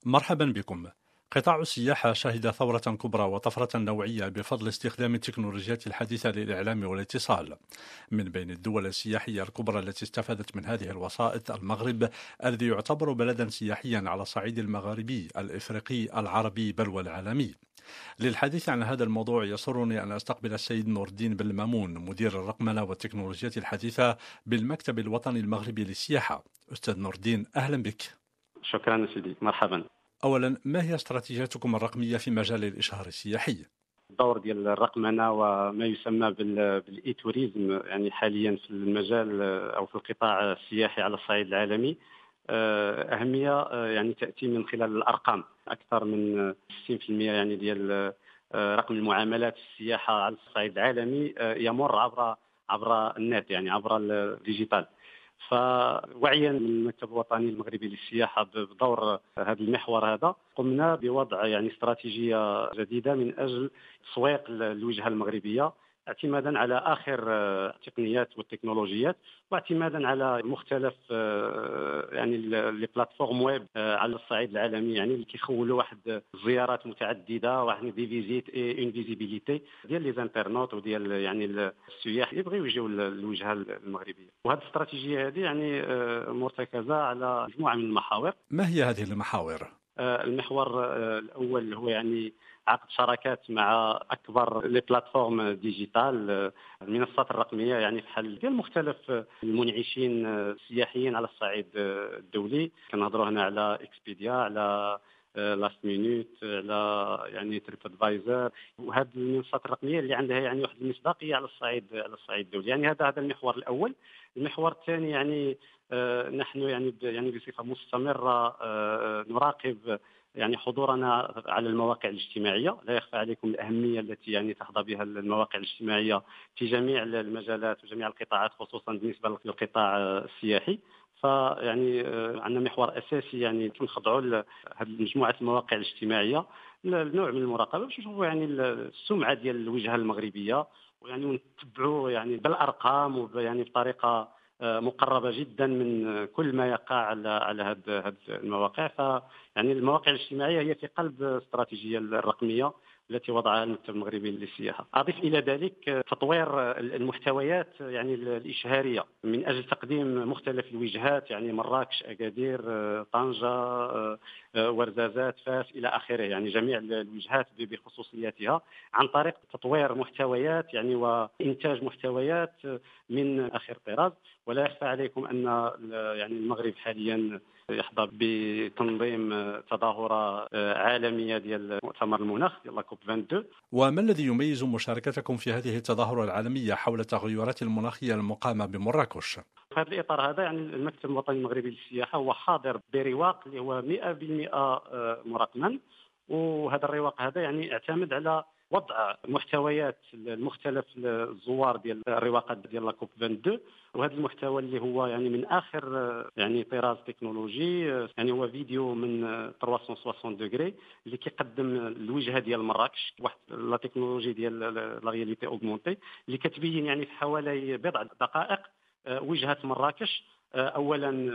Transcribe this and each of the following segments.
مرحبا بكم. قطاع السياحة شهد ثورة كبرى وطفرة نوعية بفضل استخدام التكنولوجيات الحديثة للإعلام والاتصال. من بين الدول السياحية الكبرى التي استفادت من هذه الوسائط المغرب، الذي يعتبر بلدا سياحيا على الصعيد المغاربي الإفريقي العربي بل والعالمي. للحديث عن هذا الموضوع يسرني أن أستقبل السيد نور الدين بن مامون، مدير الرقمنة والتكنولوجيات الحديثة بالمكتب الوطني المغربي للسياحة. أستاذ نور الدين، أهلا بك. شكرا سيدي، مرحبا. أولا، ما هي استراتيجيتكم الرقمية في مجال الإشهار السياحي؟ الدور ديال الرقمنه وما يسمى بالاي توريزم يعني حاليا في المجال او في القطاع السياحي على الصعيد العالمي اهميه يعني تاتي من خلال الارقام. اكثر من 60% يعني ديال رقم المعاملات في السياحه على الصعيد العالمي يمر عبر النت، يعني عبر الديجيتال. فوعيا من المكتب الوطني المغربي للسياحه بدور هذا المحور هذا، قمنا بوضع يعني استراتيجيه جديده من اجل تسويق الوجهه المغربيه، اعتمادا على اخر التقنيات والتكنولوجيات، واعتمادا على مختلف يعني لي بلاتفورم ويب على الصعيد العالمي، يعني اللي كيخولوا واحد زيارات متعدده، واحد دي فيزيت اي اون فيزيبيليتي ديال لي زانترنوت وديال يعني السياح اللي يبغيو يجيو للوجهه المغربيه. وهذه الاستراتيجيه هذه يعني مرتكزه على مجموعه من المحاور. ما هي هذه المحاور؟ المحور الاول هو يعني عقد شراكات مع اكبر لي بلاتفورم ديجيتال، المنصات الرقميه، يعني بحال ديال مختلف المنعشين السياحيين على الصعيد الدولي. كنهضروا هنا على اكسبيديا، على لاست مينوت، على يعني تريب ادفايزر، وهذه المنصات الرقميه اللي عندها يعني واحد المصداقيه على الصعيد الدولي. يعني هذا المحور الاول. المحور الثاني يعني نحن يعني بصفه مستمره نراقب يعني حضورنا على المواقع الاجتماعيه. لا يخفى عليكم الاهميه التي يعني تحظى بها المواقع الاجتماعيه في جميع المجالات وجميع القطاعات، خصوصا بالنسبه للقطاع السياحي. فيعني عندنا محور اساسي يعني كنخضعوا لهذه مجموعه المواقع الاجتماعيه لنوع من المراقبه باش نشوفوا يعني السمعه ديال الوجهه المغربيه، ويعني ونتبعوا يعني بالارقام ويعني بطريقه مقربه جدا من كل ما يقع على هذه المواقع. فيعني المواقع الاجتماعيه هي في قلب الاستراتيجيه الرقميه التي وضعها المكتب المغربي للسياحه. اضيف الى ذلك تطوير المحتويات يعني الاشهاريه من اجل تقديم مختلف الوجهات، يعني مراكش، اكادير، طنجه، ورزازات، فاس الى اخره، يعني جميع الوجهات بخصوصياتها، عن طريق تطوير محتويات يعني وانتاج محتويات من اخر طراز. ولا يخفى عليكم ان يعني المغرب حاليا يحظى بتنظيم تظاهره عالميه ديال مؤتمر المناخ ديال كوب 22. وما الذي يميز مشاركتكم في هذه التظاهرة العالمية حول التغيرات المناخية المقامة بمراكش؟ في هذا الاطار هذا يعني المكتب الوطني المغربي للسياحه هو حاضر برواق اللي هو 100% مرقما. وهذا الرواق هذا يعني اعتمد على وضع محتويات المختلف الزوار ديال الرواقات ديال لاكوب 22. وهذا المحتوى اللي هو يعني من اخر يعني طراز تكنولوجي، يعني هو فيديو من 360 دوغري اللي كيقدم الوجهه ديال مراكش، واحد لا تكنولوجي ديال لا رياليتي اوغمونتي اللي كتبين يعني في حوالي بضع دقائق وجهه مراكش، اولا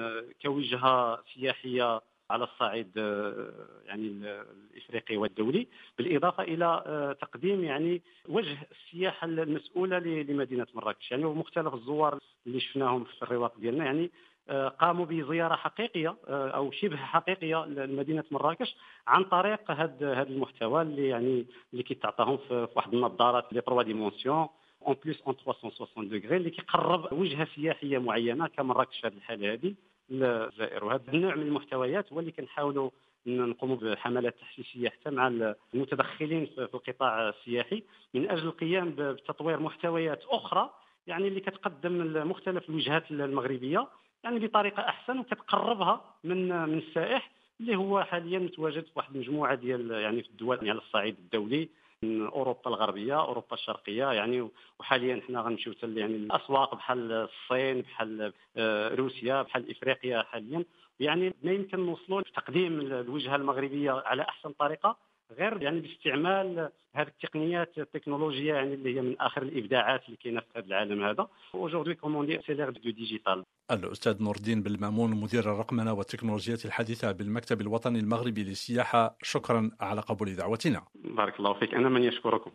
كوجهه سياحيه على الصعيد يعني الافريقي والدولي، بالاضافه الى تقديم يعني وجه السياحه المسؤوله لمدينه مراكش. يعني ومختلف الزوار اللي شفناهم في الرواق ديالنا يعني قاموا بزياره حقيقيه او شبه حقيقيه لمدينه مراكش عن طريق هذا المحتوى اللي كيتعطاهم في واحد النظارات لي 3 ديمونسيون اون بليس اون 360 دوغري، اللي كيقرب وجهه سياحيه معينه كمراكش في هذه الحاله هذه للجزائر. وهذا النوع من المحتويات هو اللي كنحاولوا نقوموا بحملات تحسيسيه حتى مع المتدخلين في القطاع السياحي من اجل القيام بتطوير محتويات اخرى، يعني اللي كتقدم مختلف الوجهات المغربيه يعني بطريقه احسن وكتقربها من السائح اللي هو حاليا متواجد في واحد المجموعه ديال يعني في الدول يعني على الصعيد الدولي، من اوروبا الغربيه، اوروبا الشرقيه يعني. وحاليا حنا غنمشيو حتى يعني الاسواق بحال الصين، بحال روسيا، بحال افريقيا حاليا. يعني ما يمكن نوصلوا لتقديم الوجهه المغربيه على احسن طريقه غير يعني باستعمال هذه التقنيات التكنولوجيه يعني اللي هي من اخر الابداعات اللي كاينه في هذا العالم هذا. aujourd'hui comme on dit c'est l'ère du digital. الأستاذ نور الدين بالمامون مدير الرقمنة والتكنولوجيات الحديثة بالمكتب الوطني المغربي للسياحة، شكرا على قبول دعوتنا. بارك الله فيك، أنا من يشكركم.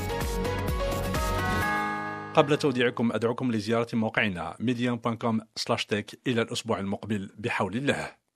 قبل توديعكم أدعوكم لزيارة موقعنا medium.com/tech إلى الأسبوع المقبل بحول الله.